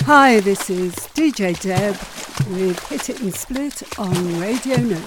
Hi, this is DJ Deb with Hit It and Split on Radio No.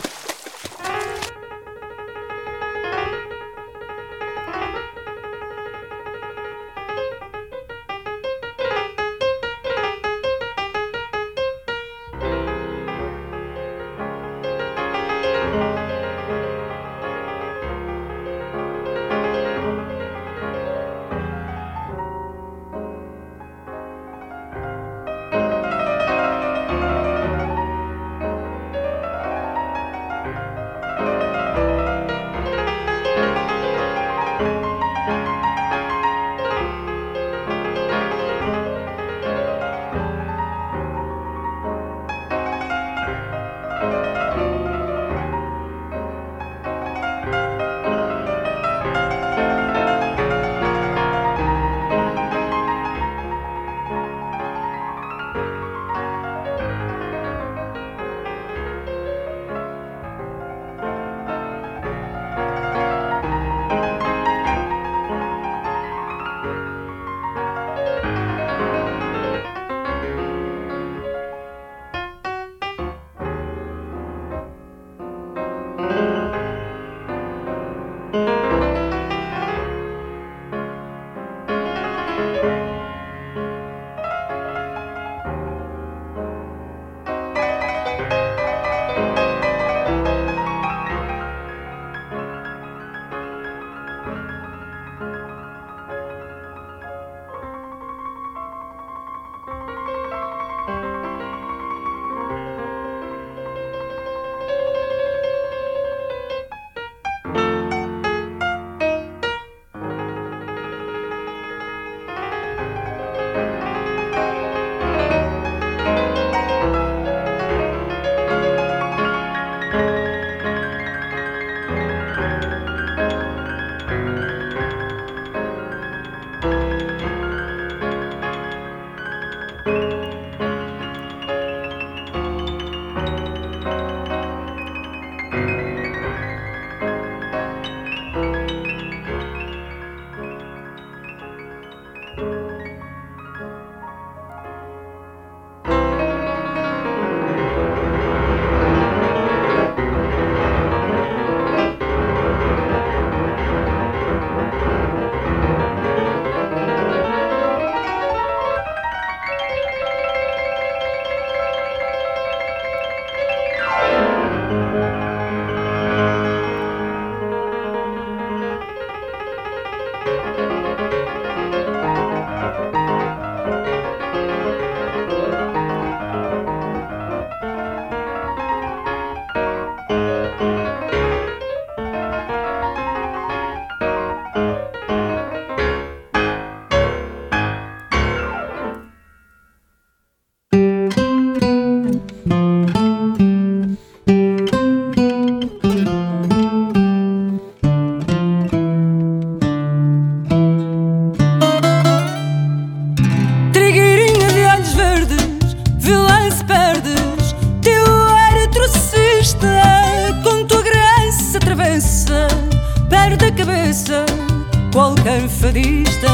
qualquer fadista.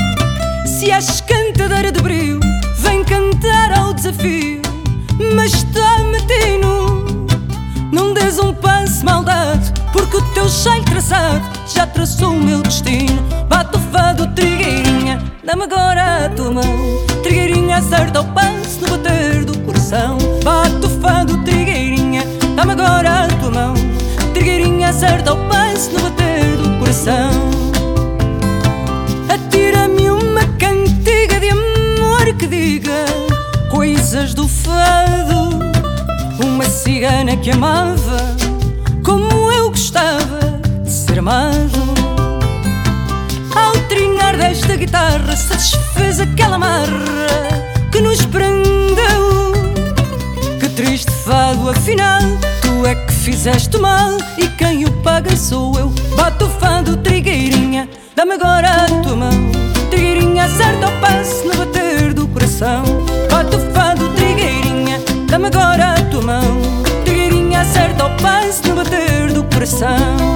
Se és cantadeira de brio, vem cantar ao desafio. Mas está matino, não des um passo maldade, porque o teu cheiro traçado já traçou o meu destino. Bate o fado, trigueirinha, dá-me agora a tua mão. Trigueirinha, acerta o passo no bater do coração. Bate o fado, trigueirinha, dá-me agora a tua mão. Trigueirinha, acerta o passo no bater do coração. Atira-me uma cantiga de amor que diga coisas do fado. Uma cigana que amava como eu gostava de ser amado. Ao trincar desta guitarra se desfez aquela amarra que nos prendeu. Que triste fado, afinal, tu é que fizeste mal e quem o paga sou eu. Bate o fado, trigueirinha, dá-me agora a tua mão. Trigueirinha, acerta o passo no bater do coração. Bate o fado, trigueirinha, dá-me agora a tua mão. Trigueirinha, acerta o passo no bater do coração.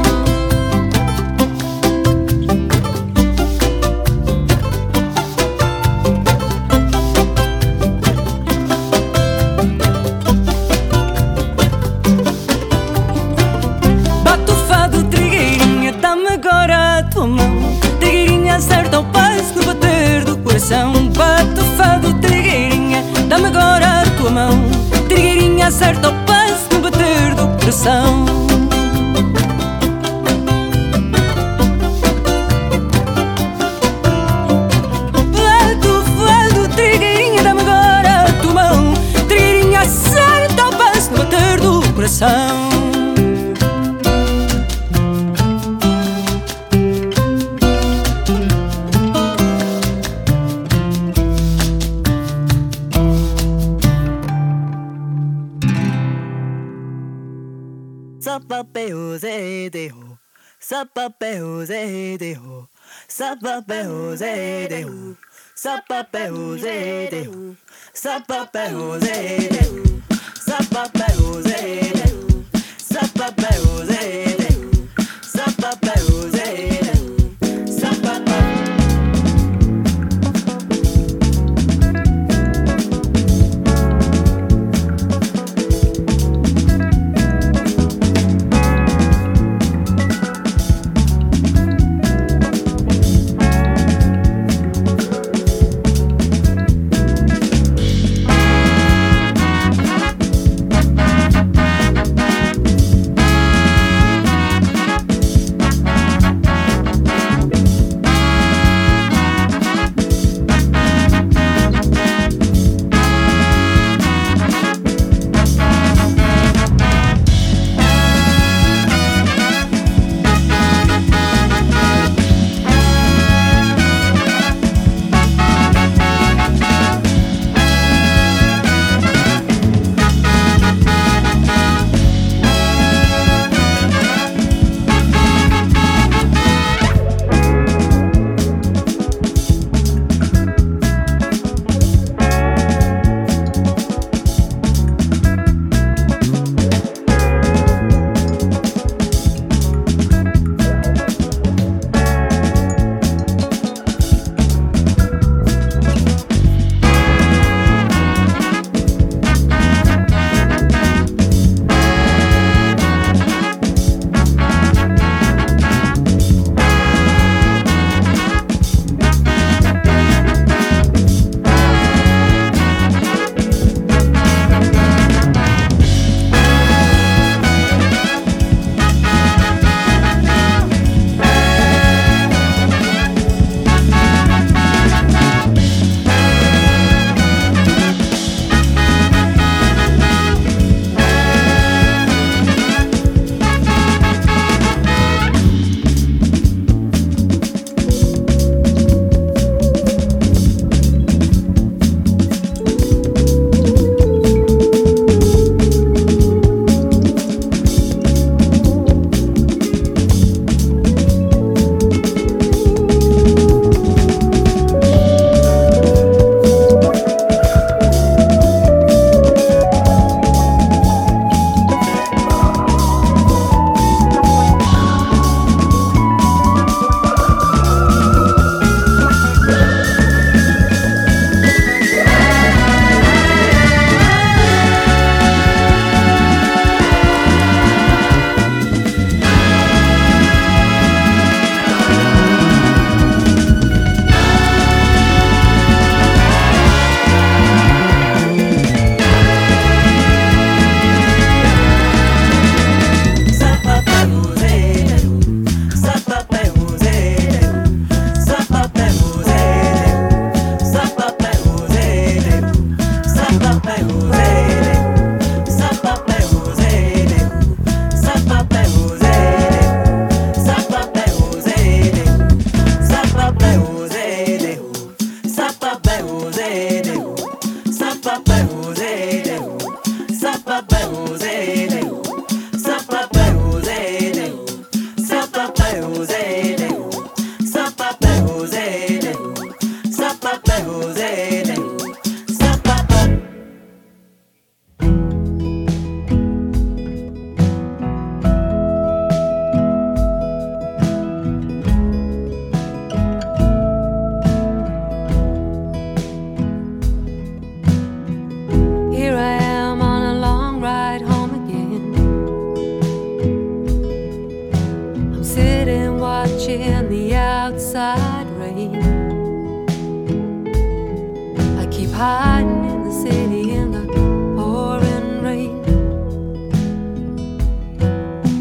coração. Bate o fado, trigueirinha, dá-me agora a tua mão. Trigueirinha, acerta o passo no bater do coração. Bate o fado, trigueirinha, dá-me agora a tua mão. Trigueirinha, acerta o passo no bater do coração. Sapapeo zedeho, sapapeo zedeho, sapapeo zedeho, sapapeo zedeho, sapapeo zedeho, sapapeo zedeho, sapapeo zedeho, sapapeo zedeho, sapapeo.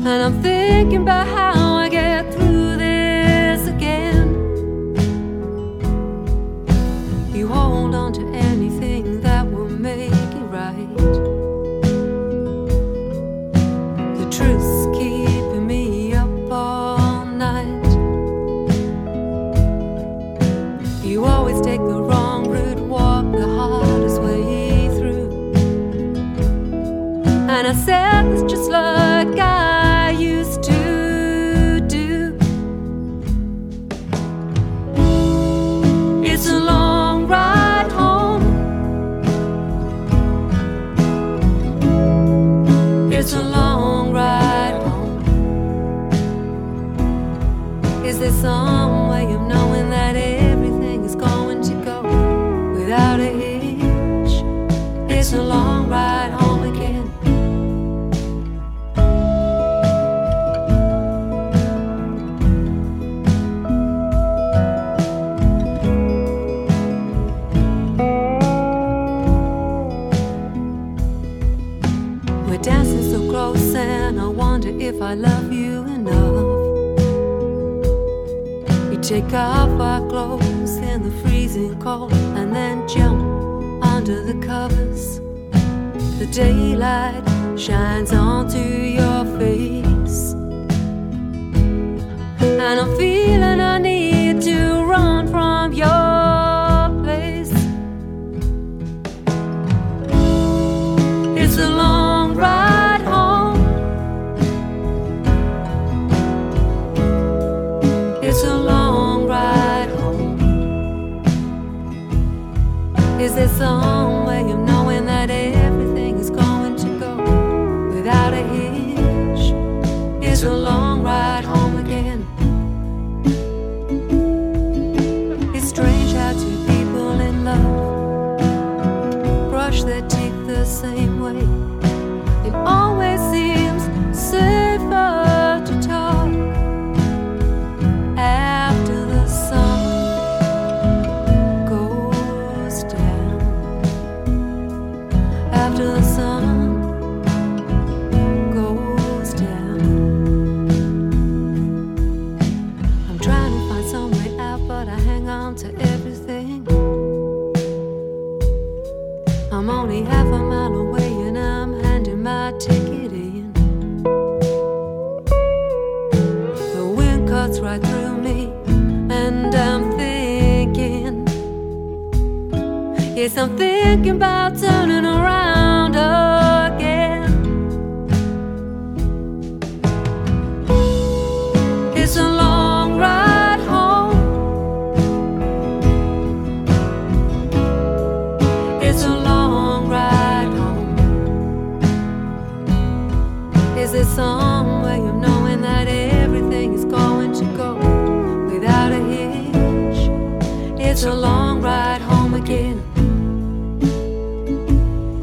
And I'm thinking about how I get through this again. You hold on to anything that will make it right. The truth's keeping me up all night. You always take the wrong route, walk the hardest way through. And I said this just like I used to do. It's a long ride home. It's a long ride home. Is there some way of knowing that everything is going to go without a hitch? It's a long ride home again. We're dancing so close and I wonder if I love you enough. We take off our clothes in the freezing cold and then jump under the covers. The daylight shines onto your face, and I'm feeling I need to run from your place. It's a long ride home. It's a long ride home. Is there some way of knowing that everything is going to go without a hitch? It's a long ride home again. It's strange how two people in love brush their teeth the same way. It always seems safer to talk after the sun goes down. After the sun goes down. I'm trying to find some way out, but I hang on to everything. I'm only half a mile away and I'm handing my ticket in. The wind cuts right through me and I'm thinking, yes, I'm thinking about turning around again. It's a long ride home. It's a long ride home. Is there some way of knowing that everything is going to go without a hitch? It's a long ride home again.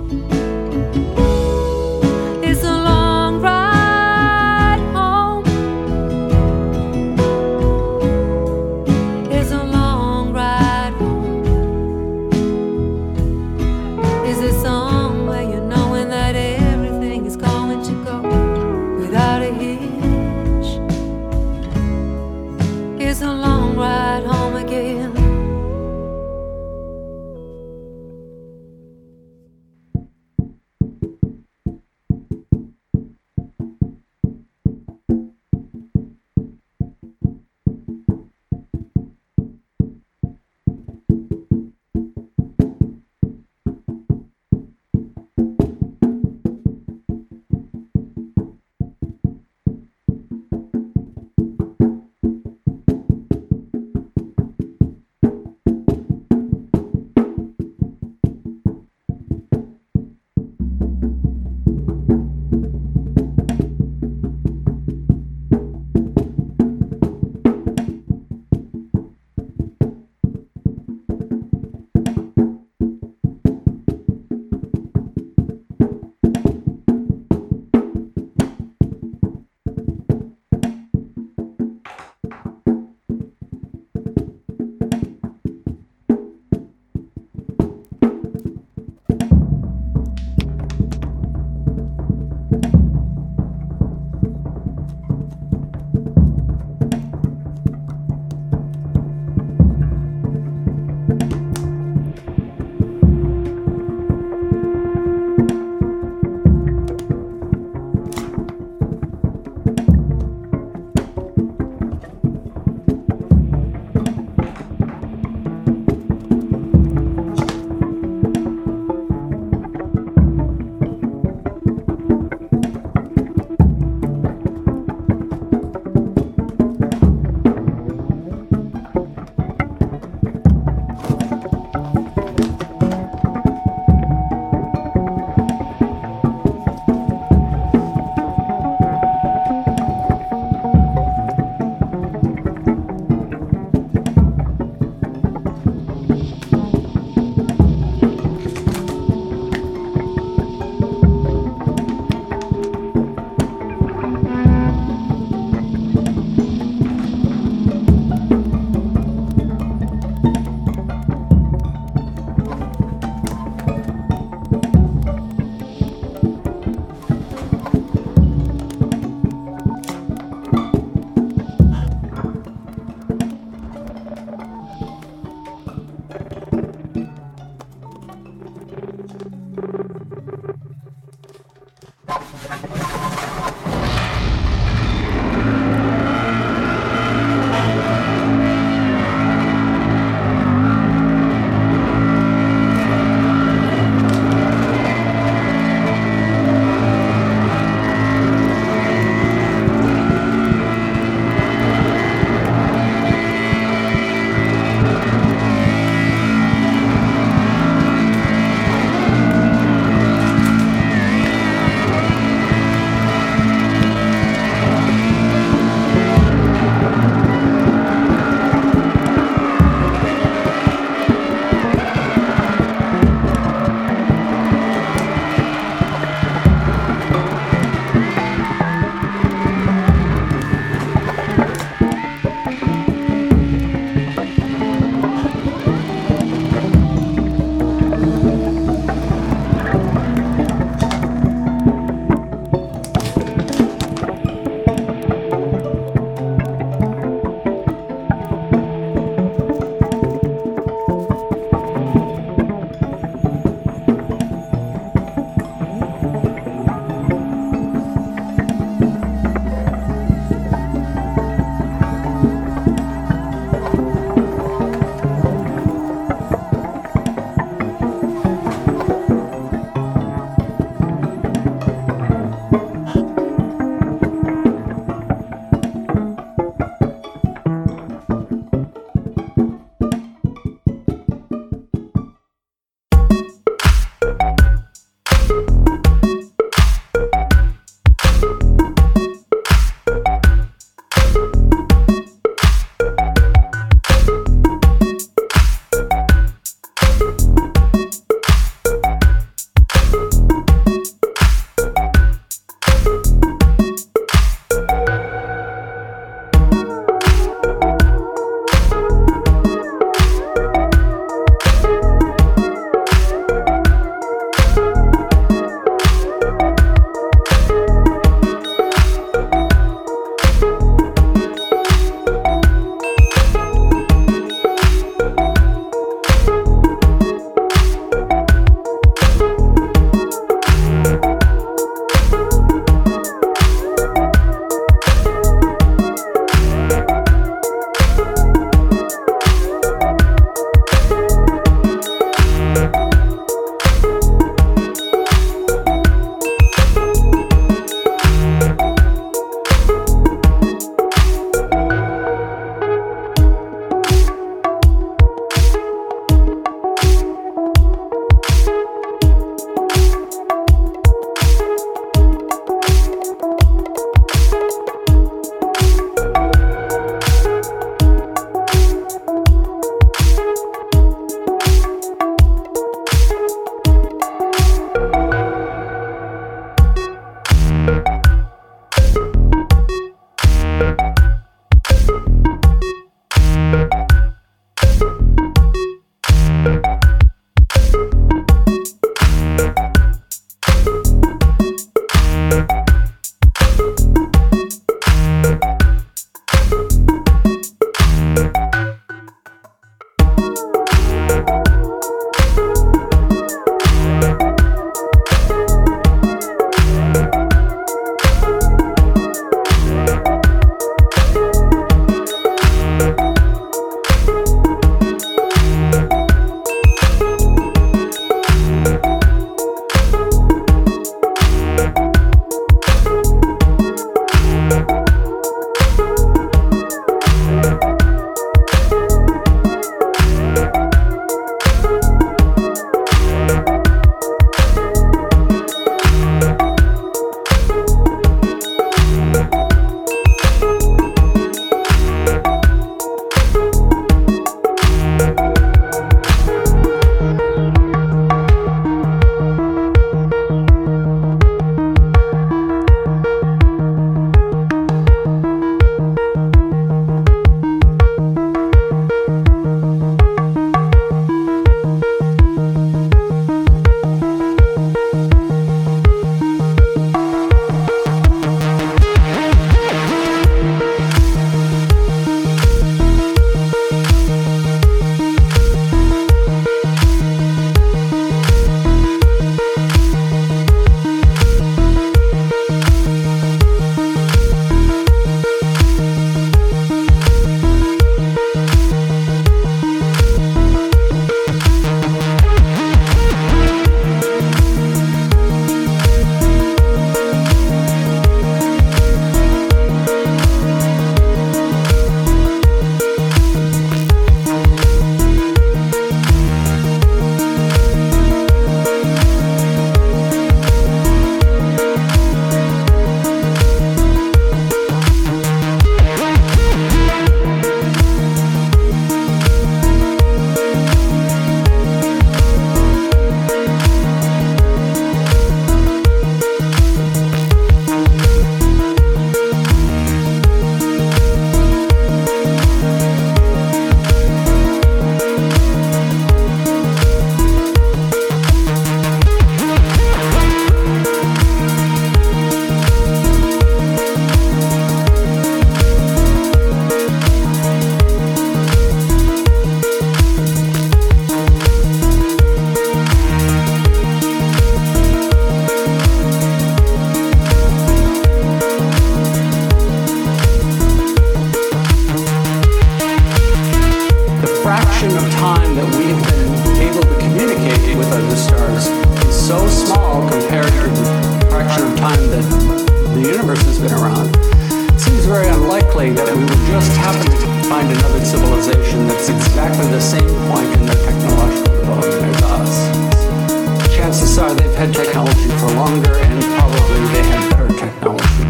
been around. It seems very unlikely that we would just happen to find another civilization that's exactly the same point in their technological development as us. Chances are they've had technology for longer, and probably they had better technology.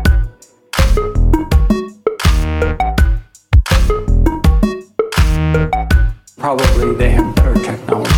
Probably they have better technology.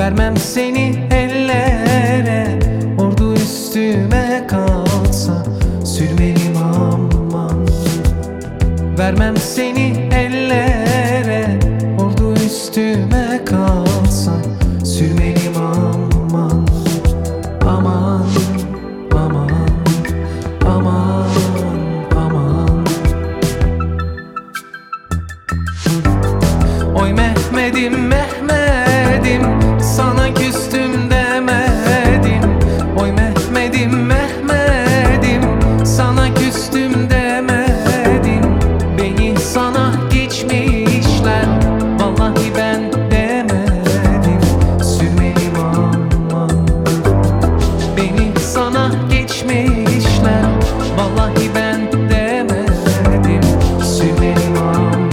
Vermem seni ellere, ordu üstüme kalsa sürmeliyim aman. Vermem seni ellere, ordu üstüme kalsa sürmeliyim aman. Aman, aman, aman, aman. Oy Mehmet'im, Mehmet'im, sana küstüm demedim. Oy Mehmet'im, Mehmet'im, sana küstüm demedim. Beni sana geçmişler, vallahi ben demedim. Sürmeliyim aman. Beni sana geçmişler, vallahi ben demedim. Sürmeliyim aman.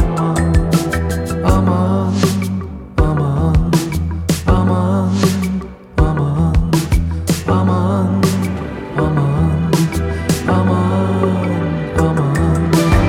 Aman, aman, aman, aman, aman, aman, aman, aman.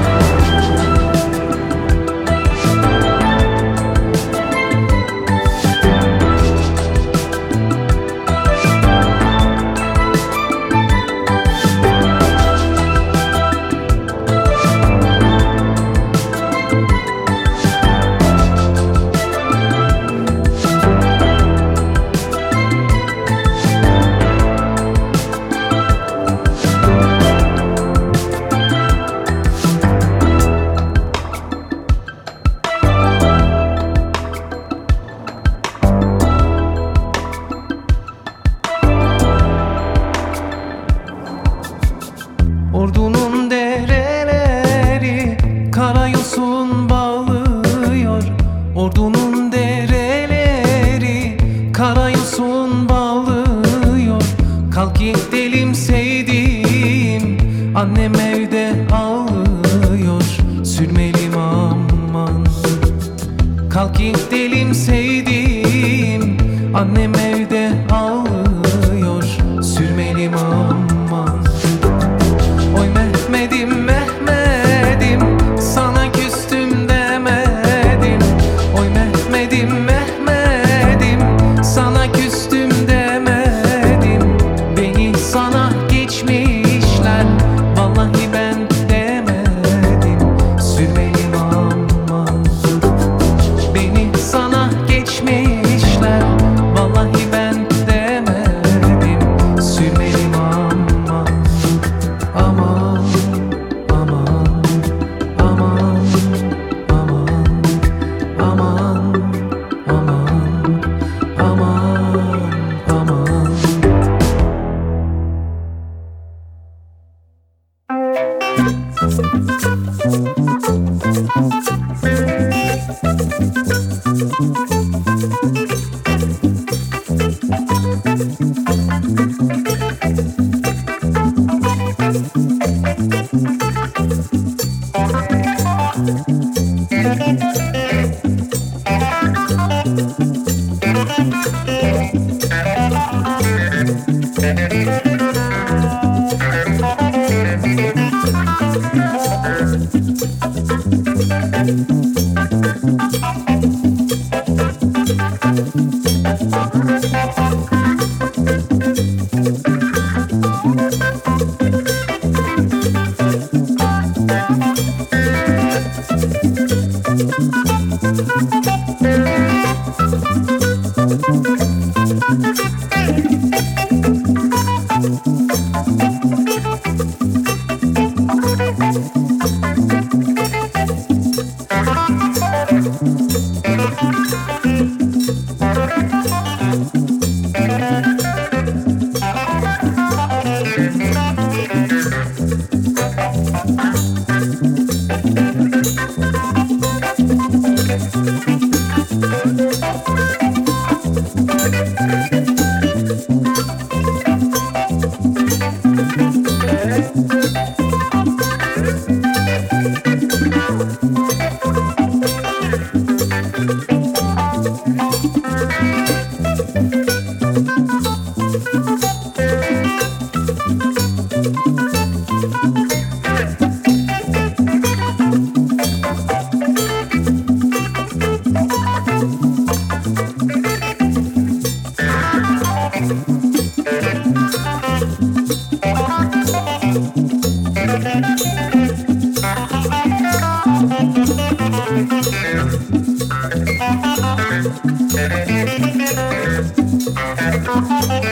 Ordunun dereleri karayosun bağlıyor. Ordunun dereleri karayosun bağlıyor. Kalk gidelim sevdiğim, annem evde ağlıyor. Sürmeliyim aman. Kalk gidelim sevdiğim, annem evde ağlıyor. Sürmeliyim aman. Oy Mehmet'im, Mehmet'im, sana küstüm demedim. Oy Mehmet'im, Mehmet'im, sana küstüm demedim. Beni sana geçmişler, vallahi ben demedim. Sürmeliyim aman. Beni sana geçmişler, vallahi ben demedim. Sürmeliyim aman. Aman, aman, aman, aman, aman, aman, aman, aman.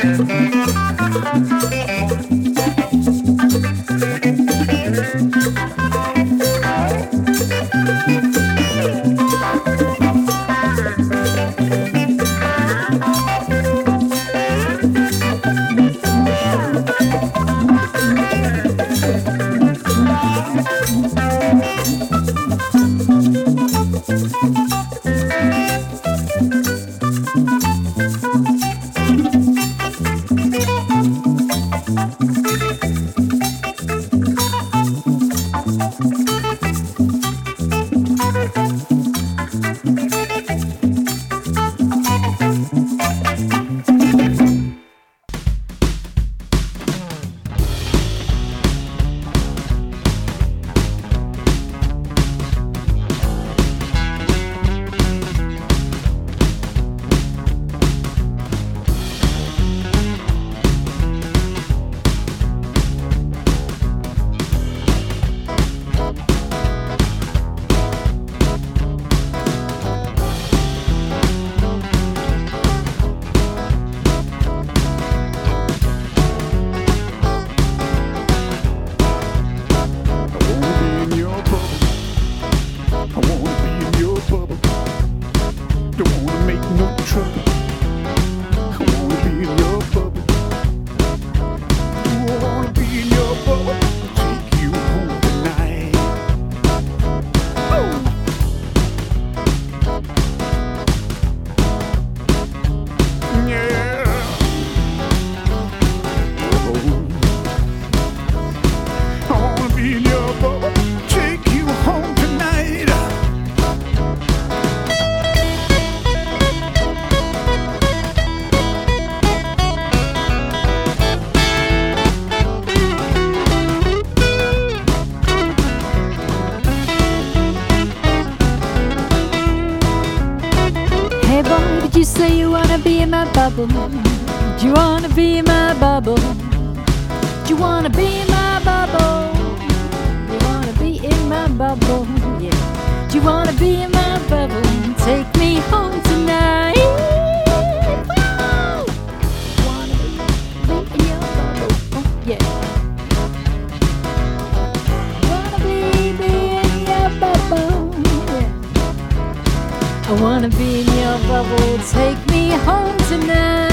bubble? Do you wanna be in my bubble? Do you wanna be in my bubble? Do you wanna be in my bubble? Yeah. Do you wanna be in my bubble? Take me home tonight. Woo! Wanna be in your bubble? Oh, yeah. Wanna be in your bubble? Yeah. I wanna be in your bubble. Take me home tonight.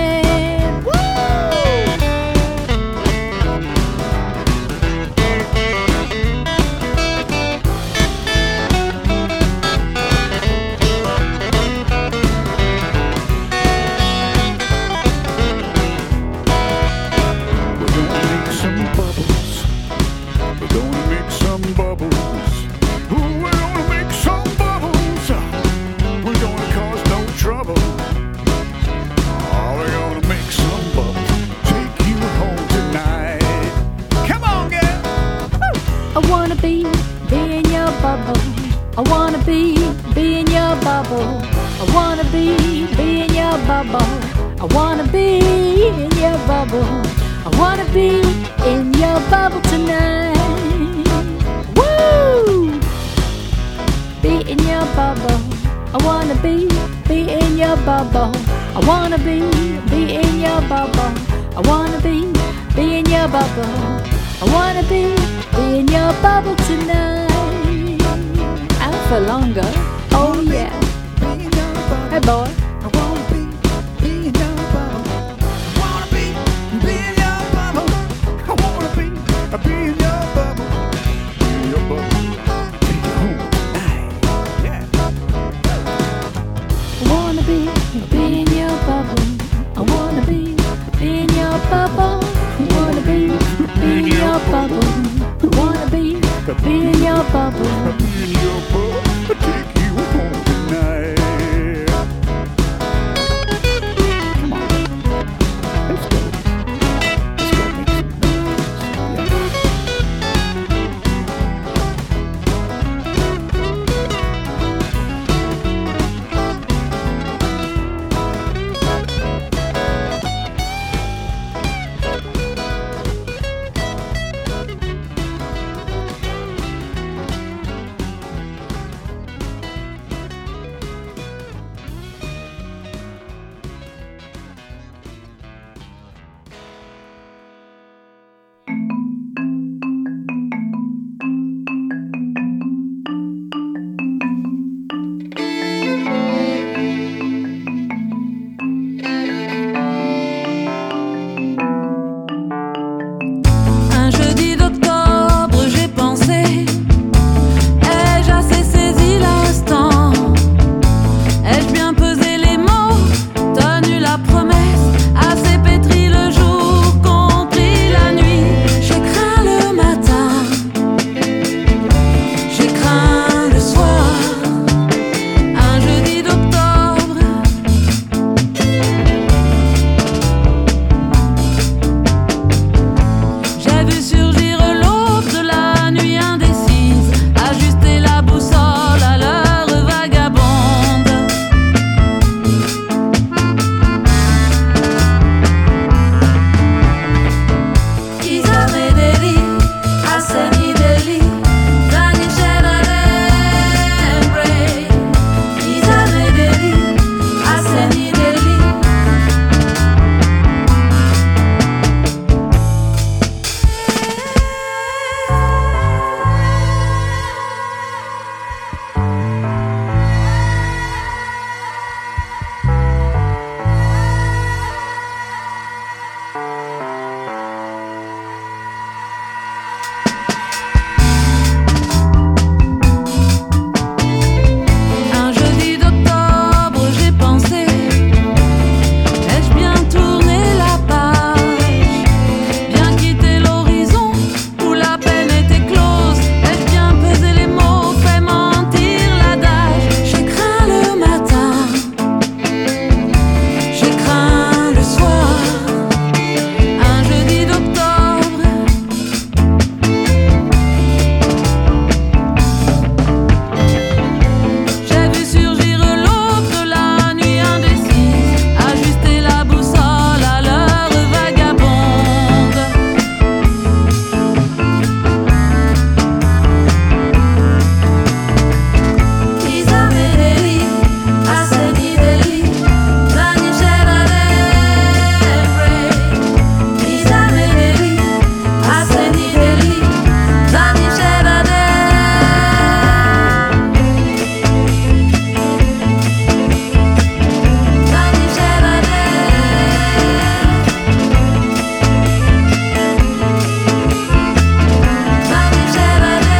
I wanna be in your bubble. I wanna be in your bubble. I wanna be in your bubble. I wanna be in your bubble tonight. Woo! Be in your bubble. I wanna be in your bubble. I wanna be in your bubble. I wanna be in your bubble. I wanna be in your bubble tonight. For longer, oh yeah. Hey boy, I wanna be in your bubble. I wanna be in your bubble. I wanna be in your bubble. Be in your bubble. Take you home tonight. Yeah. I wanna be in your bubble. I wanna be in your bubble. I wanna be in your bubble. I wanna be in your bubble. Be in your bubble. Take you home tonight. la promesse a s'est pétri le jour, compris la nuit. J'ai craint le matin, j'ai craint le soir, un jeudi d'octobre. J'ai vu surgir l'aube de la nuit indécise, ajuster la boussole à l'heure vagabonde. Isame deli, aseni deli, dani sherare, Isame deli, aseni deli. Un jeudi d'octobre, j'ai pensé, ai-je bien tourné la page, bien quitté l'horizon où la peine était close, ai-je bien pesé les mots, fait mentir l'adage. J'ai craint le matin, j'ai craint le soir, un jeudi d'octobre. J'ai vu surgir l'aube de la nuit indécise, ajuster la boussole à l'heure vagabonde. Isame deli, aseni deli, dani sherare. Isame deli, aseni deli, dani sherare. Dani sherare. Dani sherare.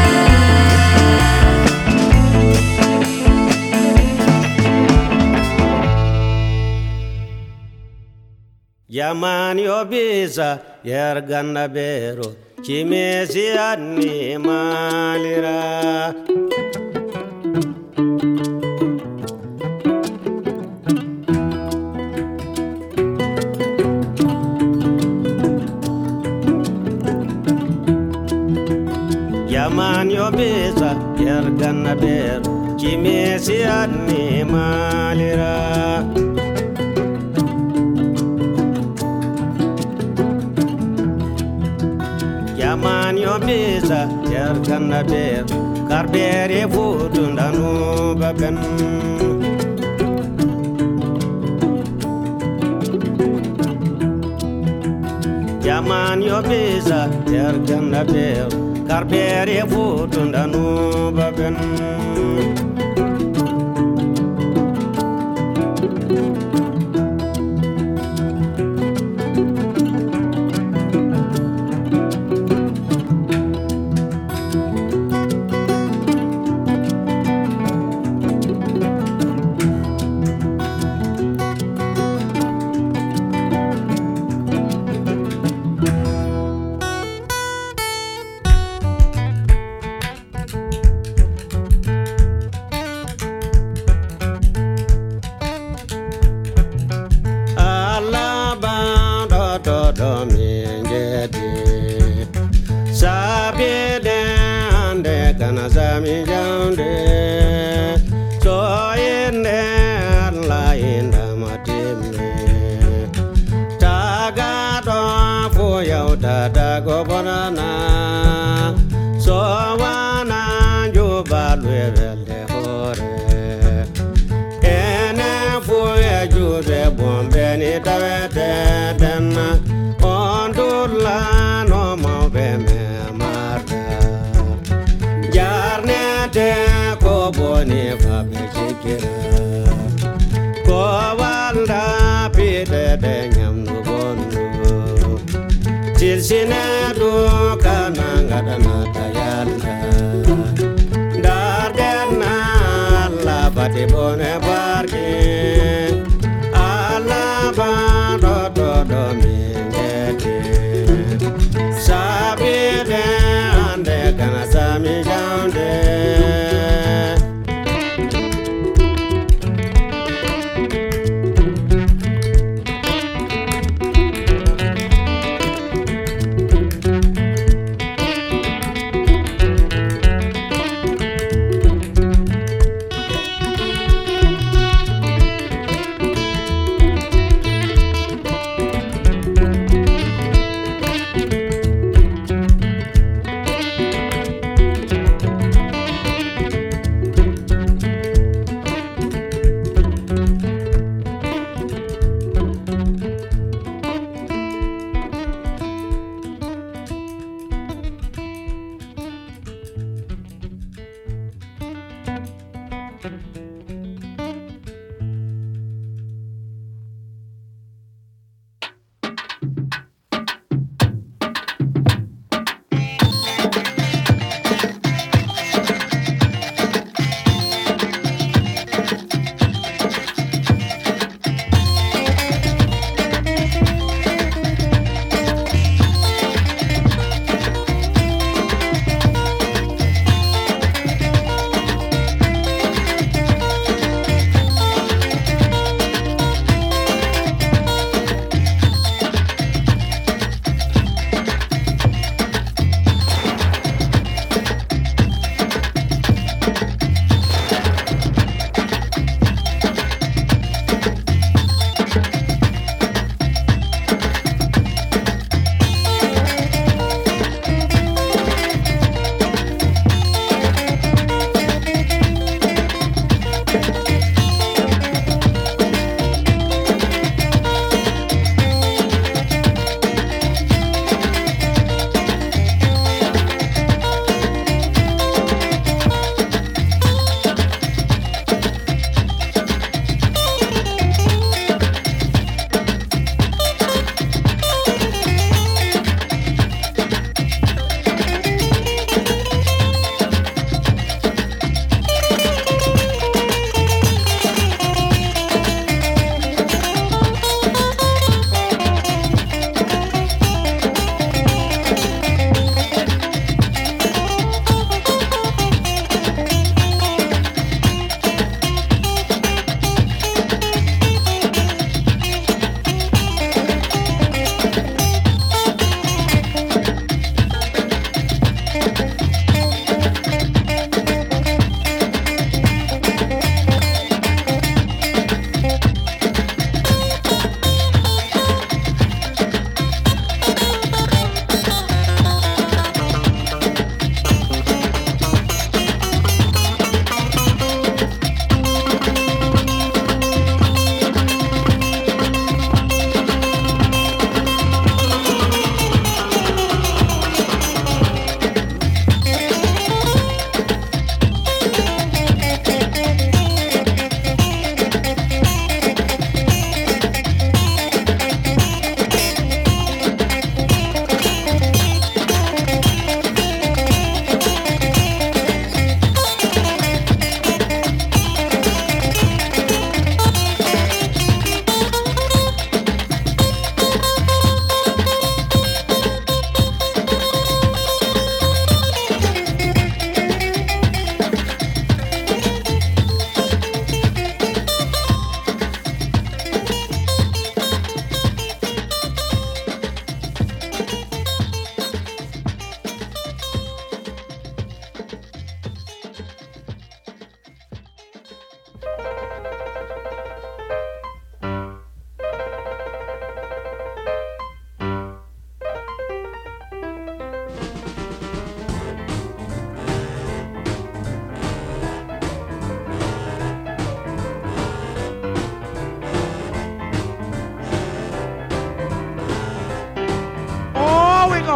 Yaman yobisa yerganna bero chimesi anni malira. Yaman yobisa yerganna bero chimesi anni malira. Yaman yobisa yerganna bero karbere futundanu baben. Yaman yobisa yerganna bero karbere futundanu baben. Sami jande so yende la inda matime taga do fo yauta da go banana so wana jo balwe velde hore ene fo ya jo de bombe ni tawete denna ondula no mo be me marta jarnete ko boni fabe chikira ko walda pide de nyam no bonu tilsine do kananga dana tayalla dardenna alla bati bone barke alla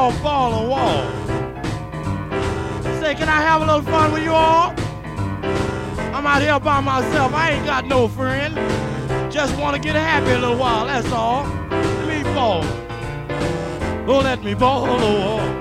called Ball or Wall. Say, can I have a little fun with you all? I'm out here by myself. I ain't got no friend. Just want to get happy a little while, that's all. Let me ball. Oh, let me ball or wall.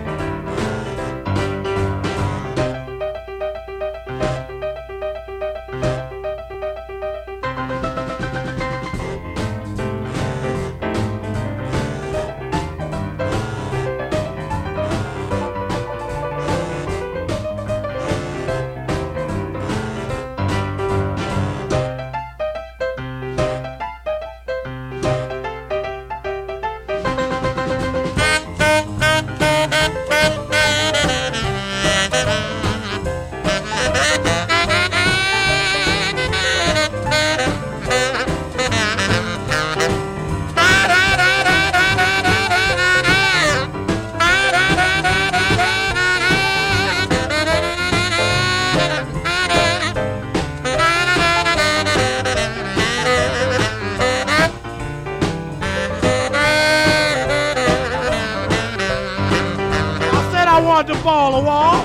The ball or wall.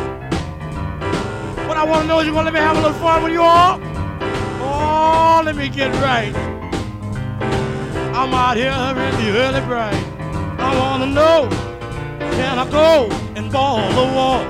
What I want to know is you going to let me have a little fun with you all? Oh, let me get right. I'm out here really early bright. I want to know, can I go and ball or wall?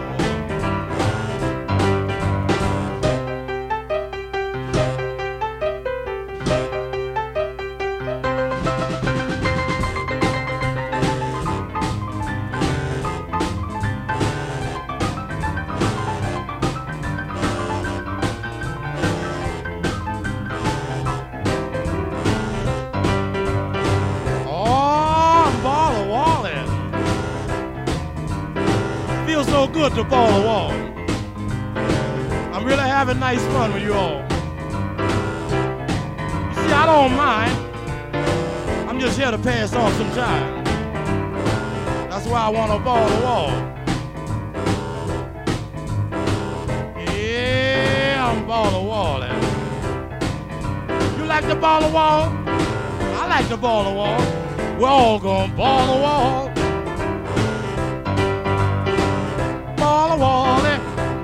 So good to ball a wall. I'm really having nice fun with you all. You see, I don't mind. I'm just here to pass off some time. That's why I want to ball a wall. Yeah, I'm ball a wall. You like to ball a wall? I like to ball a wall. We're all gonna ball a wall. Ball a wally,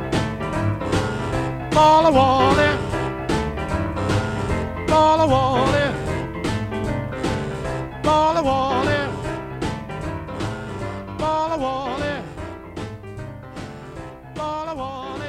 ball a wally, ball a wally, ball a wally, ball a wally, ball a wally.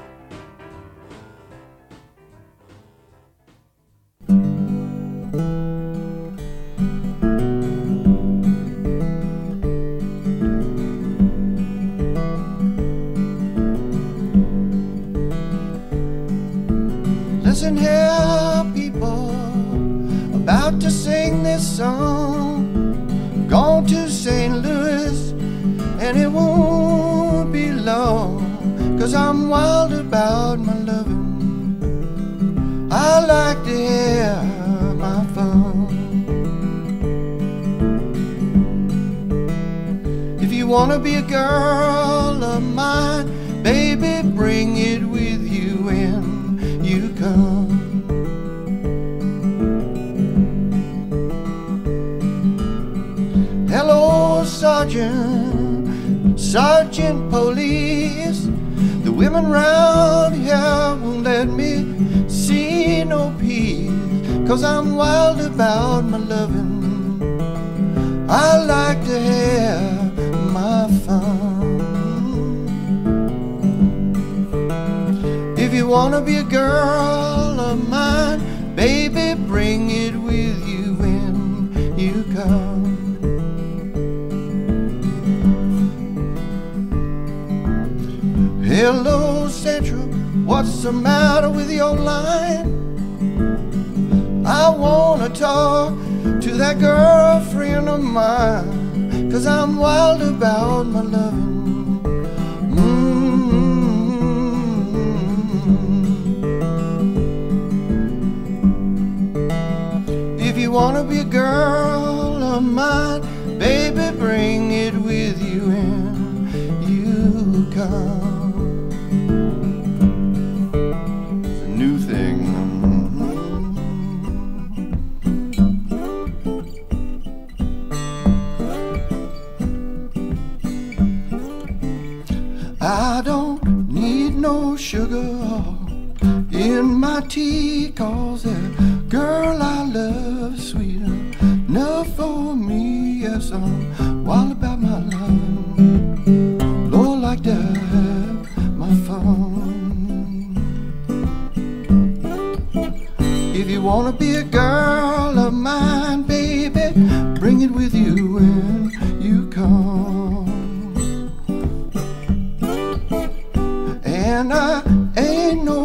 Listen here, people, about to sing this song. Gone to St. Louis, and it won't be long, 'cause I'm wild about my loving. I like to have my fun. If you wanna be a girl of mine, baby, bring it with you when you come. Hello, Sergeant, Sergeant Police. The women round here won't let me see no peace, 'cause I'm wild about my loving. I like to have my fun. If you wanna be a girl of mine, baby, bring it with you when you come. Hello, Central, what's the matter with your line? I wanna talk to that girlfriend of mine, 'cause I'm wild about my loving. If you wanna be a girl of mine, baby, bring it with you when you come. It's a new thing. no sugar in my tea, 'cause the girl I love is sweet enough for me. Yes, I'm wild about my love, Lord, like to have my fun. If you wanna be a girl of mine, baby, bring it with you when you come. And I ain't no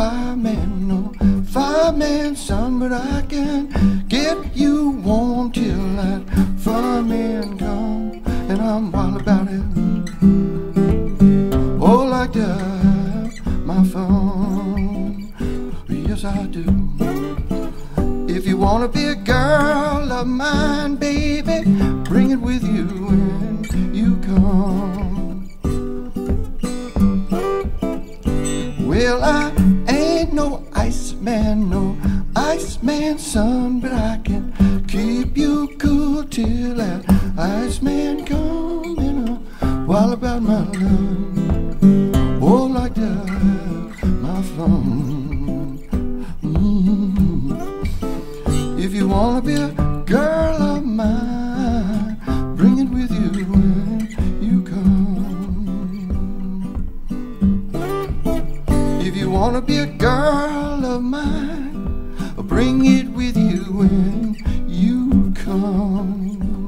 fireman son, but I can get you warm till that fireman come. And I'm wild about it, oh, like to have my fun. Yes, I do. If you wanna be a girl of mine, baby, bring it with you when you come. Well, I ain't no Iceman son, but I can keep you cool till that Iceman come. And I'm wild about my love, oh, like to have my fun. If you wanna be a girl of mine, bring it with you when you come. If you wanna be a girl of mine, bring it with you when you come.